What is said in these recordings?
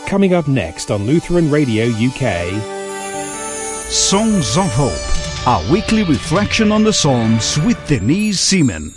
coming up next on Lutheran Radio UK. Songs of Hope, our weekly reflection on the Psalms with Denise Seaman.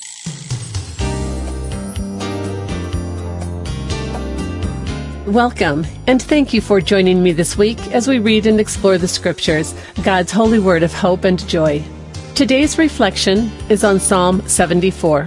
Welcome, and thank you for joining me this week as we read and explore the Scriptures, God's holy word of hope and joy. Today's reflection is on Psalm 74.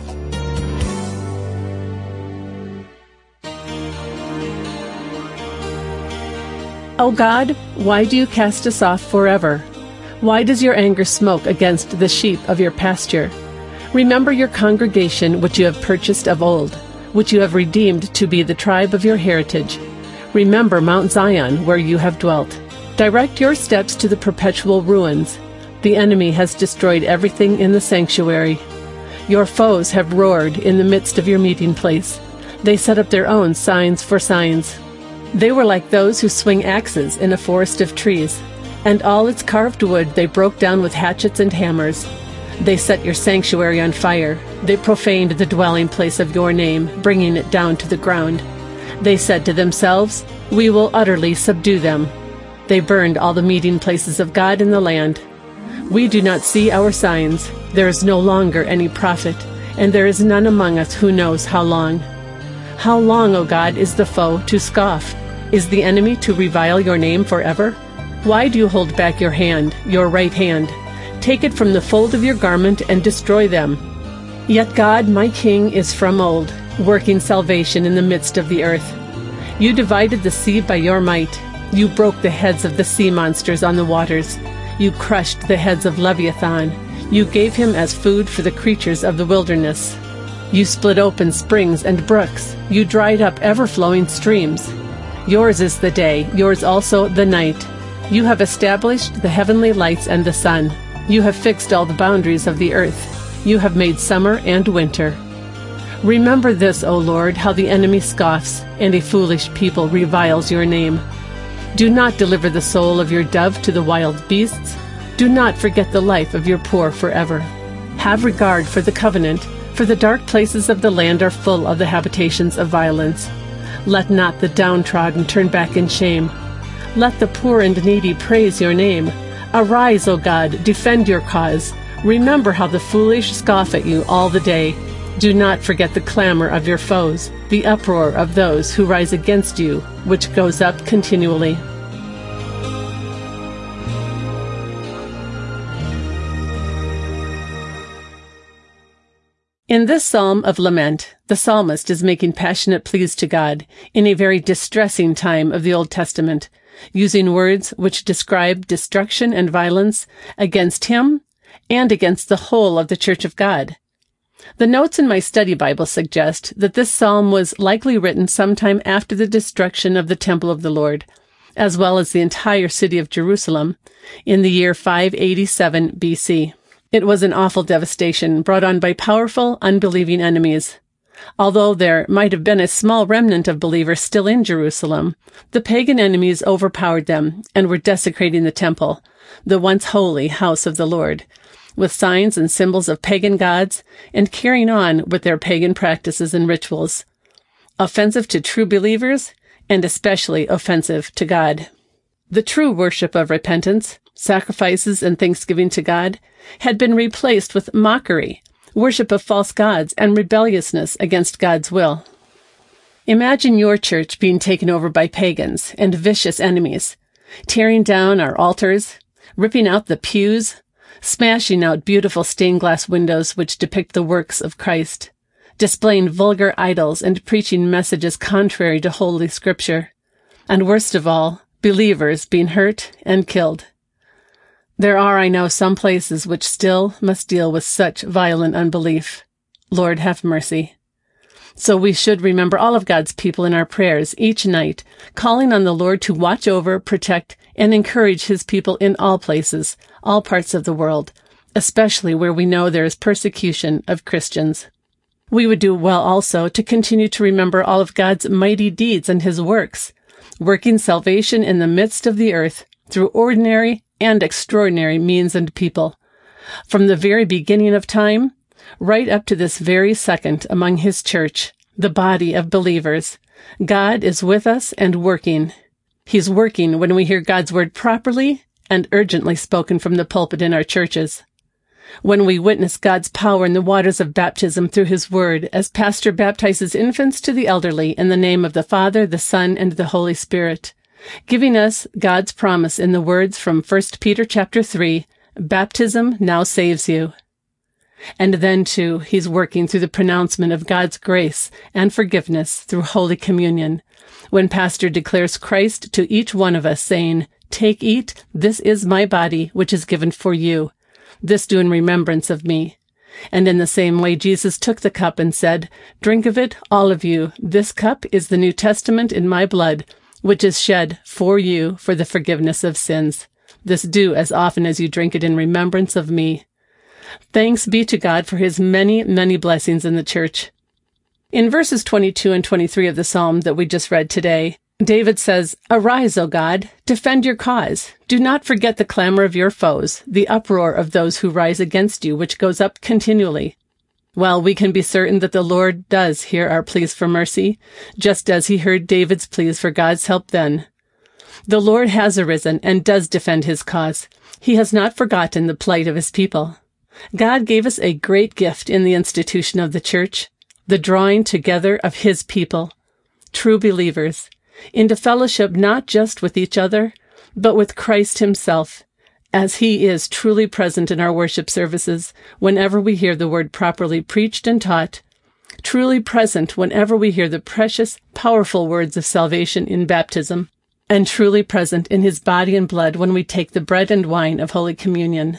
O God, why do you cast us off forever? Why does your anger smoke against the sheep of your pasture? Remember your congregation which you have purchased of old, which you have redeemed to be the tribe of your heritage. Remember Mount Zion, where you have dwelt. Direct your steps to the perpetual ruins. The enemy has destroyed everything in the sanctuary. Your foes have roared in the midst of your meeting place. They set up their own signs for signs. They were like those who swing axes in a forest of trees, and all its carved wood they broke down with hatchets and hammers. They set your sanctuary on fire. They profaned the dwelling place of your name, bringing it down to the ground. They said to themselves, "We will utterly subdue them." They burned all the meeting places of God in the land. We do not see our signs. There is no longer any prophet, and there is none among us who knows how long. How long, O God, is the foe to scoff? Is the enemy to revile your name forever? Why do you hold back your hand, your right hand? Take it from the fold of your garment and destroy them. Yet God, my King, is from old, working salvation in the midst of the earth. You divided the sea by your might. You broke the heads of the sea monsters on the waters. You crushed the heads of Leviathan. You gave him as food for the creatures of the wilderness. You split open springs and brooks. You dried up ever-flowing streams. Yours is the day, yours also the night. You have established the heavenly lights and the sun. You have fixed all the boundaries of the earth. You have made summer and winter. Remember this, O Lord, how the enemy scoffs, and a foolish people reviles your name. Do not deliver the soul of your dove to the wild beasts. Do not forget the life of your poor forever. Have regard for the covenant, for the dark places of the land are full of the habitations of violence. Let not the downtrodden turn back in shame. Let the poor and needy praise your name. Arise, O God, defend your cause. Remember how the foolish scoff at you all the day. Do not forget the clamor of your foes, the uproar of those who rise against you, which goes up continually. In this psalm of lament, the psalmist is making passionate pleas to God in a very distressing time of the Old Testament, using words which describe destruction and violence against him and against the whole of the Church of God. The notes in my study Bible suggest that this psalm was likely written sometime after the destruction of the temple of the Lord, as well as the entire city of Jerusalem, in the year 587 BC. It was an awful devastation brought on by powerful, unbelieving enemies. Although there might have been a small remnant of believers still in Jerusalem, the pagan enemies overpowered them and were desecrating the temple, the once holy house of the Lord, with signs and symbols of pagan gods and carrying on with their pagan practices and rituals, offensive to true believers and especially offensive to God. The true worship of repentance, sacrifices, and thanksgiving to God had been replaced with mockery, worship of false gods, and rebelliousness against God's will. Imagine your church being taken over by pagans and vicious enemies, tearing down our altars, ripping out the pews, smashing out beautiful stained glass windows which depict the works of Christ, displaying vulgar idols and preaching messages contrary to Holy Scripture, and worst of all, believers being hurt and killed. There are, I know, some places which still must deal with such violent unbelief. Lord, have mercy. So we should remember all of God's people in our prayers each night, calling on the Lord to watch over, protect, and encourage his people in all places, all parts of the world, especially where we know there is persecution of Christians. We would do well also to continue to remember all of God's mighty deeds and his works, working salvation in the midst of the earth through ordinary and extraordinary means and people, from the very beginning of time, right up to this very second among his church, the body of believers, God is with us and working. He's working when we hear God's word properly and urgently spoken from the pulpit in our churches. When we witness God's power in the waters of baptism through His Word, as Pastor baptizes infants to the elderly in the name of the Father, the Son, and the Holy Spirit, giving us God's promise in the words from 1 Peter chapter 3, baptism now saves you. And then, too, He's working through the pronouncement of God's grace and forgiveness through Holy Communion, when Pastor declares Christ to each one of us, saying, "Take, eat, this is my body, which is given for you. This do in remembrance of me." And in the same way, Jesus took the cup and said, "Drink of it, all of you. This cup is the New Testament in my blood, which is shed for you for the forgiveness of sins. This do as often as you drink it in remembrance of me." Thanks be to God for His many, many blessings in the church. In verses 22 and 23 of the psalm that we just read today, David says, "Arise, O God, defend your cause. Do not forget the clamor of your foes, the uproar of those who rise against you, which goes up continually." Well, we can be certain that the Lord does hear our pleas for mercy, just as He heard David's pleas for God's help then. The Lord has arisen and does defend His cause. He has not forgotten the plight of His people. God gave us a great gift in the institution of the church, the drawing together of His people, true believers, into fellowship not just with each other, but with Christ Himself, as He is truly present in our worship services whenever we hear the Word properly preached and taught, truly present whenever we hear the precious, powerful words of salvation in baptism, and truly present in His body and blood when we take the bread and wine of Holy Communion.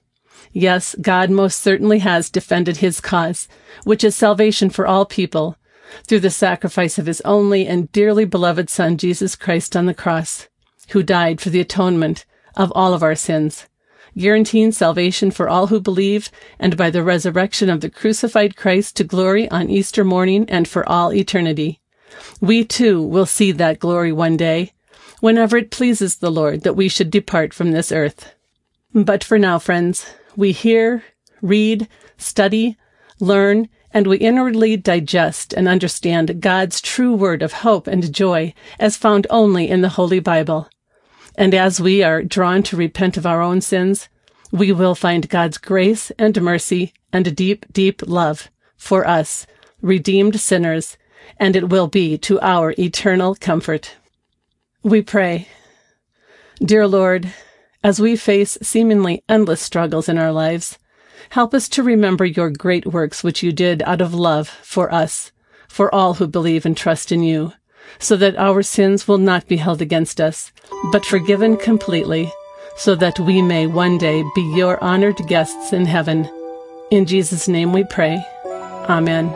Yes, God most certainly has defended His cause, which is salvation for all people, through the sacrifice of His only and dearly beloved Son, Jesus Christ, on the cross, who died for the atonement of all of our sins, guaranteeing salvation for all who believe, and by the resurrection of the crucified Christ to glory on Easter morning and for all eternity. We, too, will see that glory one day, whenever it pleases the Lord that we should depart from this earth. But for now, friends, we hear, read, study, learn, and we inwardly digest and understand God's true word of hope and joy as found only in the Holy Bible. And as we are drawn to repent of our own sins, we will find God's grace and mercy and a deep, deep love for us, redeemed sinners, and it will be to our eternal comfort. We pray. Dear Lord, as we face seemingly endless struggles in our lives, help us to remember your great works which you did out of love for us, for all who believe and trust in you, so that our sins will not be held against us, but forgiven completely, so that we may one day be your honored guests in heaven. In Jesus' name we pray. Amen.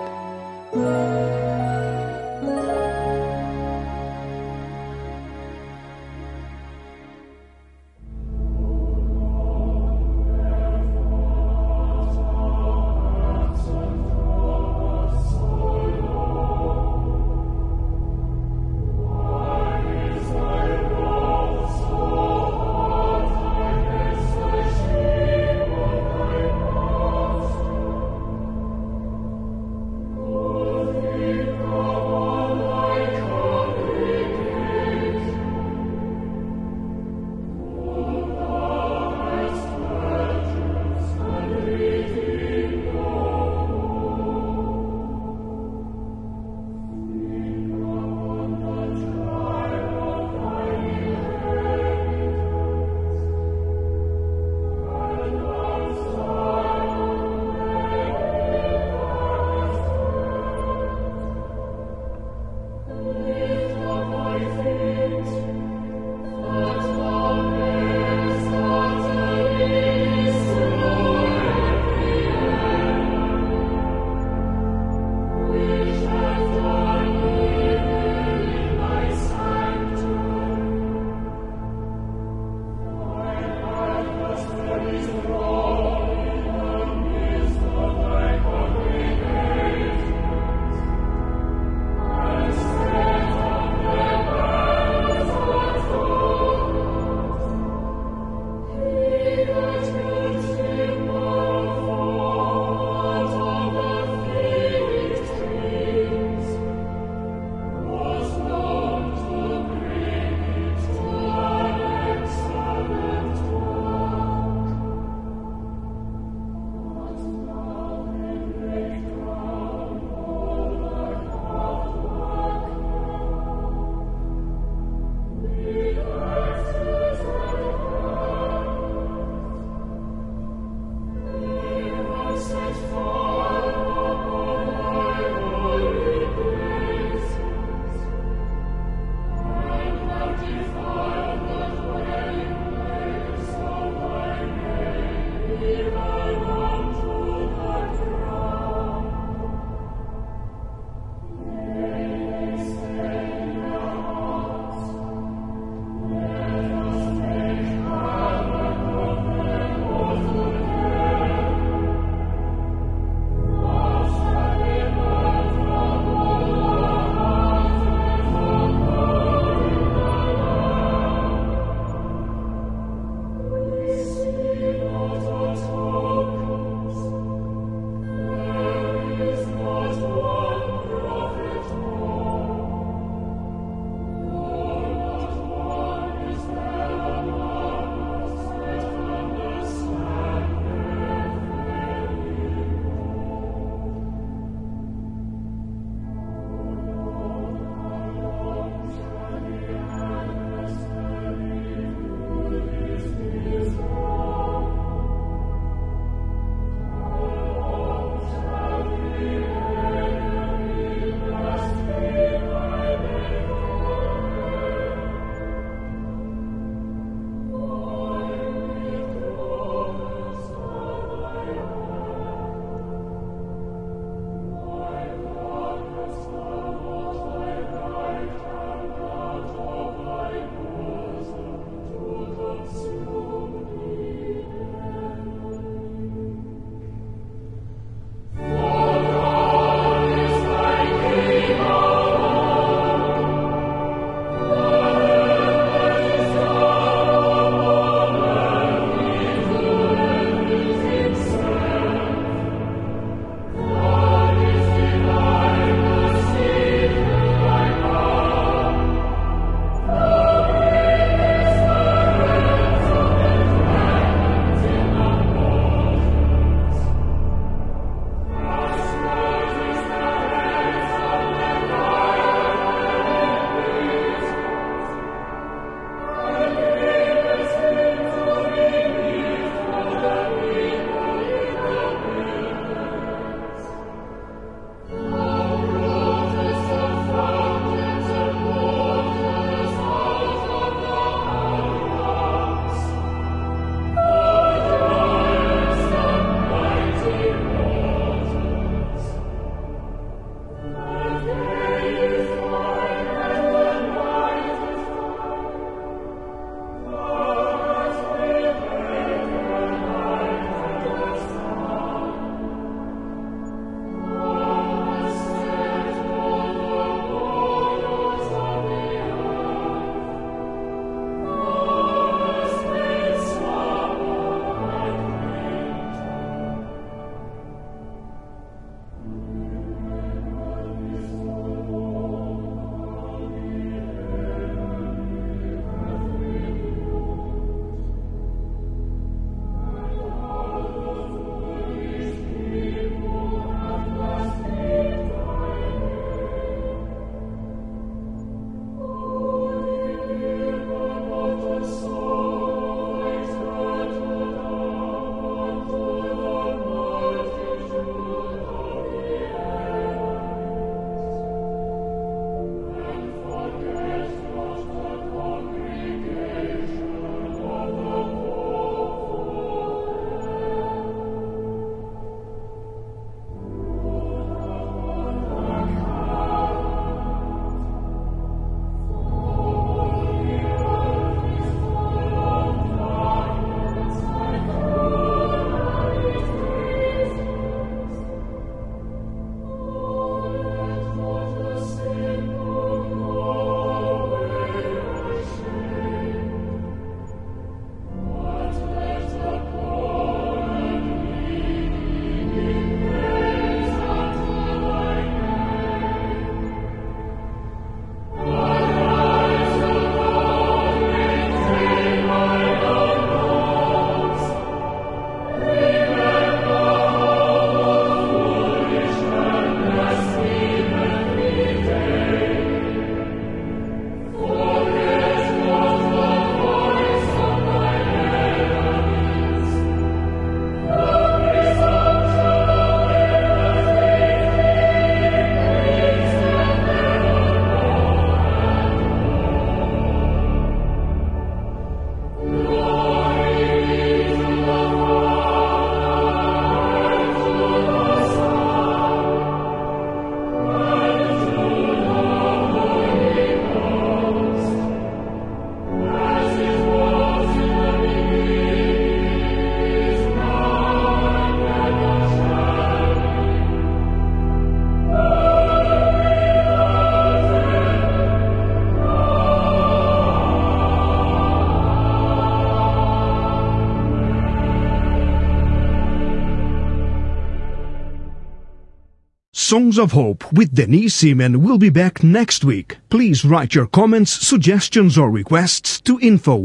Songs of Hope with Denise Seaman will be back next week. Please write your comments, suggestions, or requests to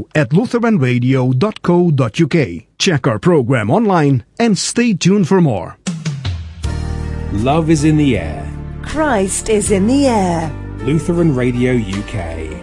info@lutheranradio.co.uk. Check our program online and stay tuned for more. Love is in the air. Christ is in the air. Lutheran Radio UK.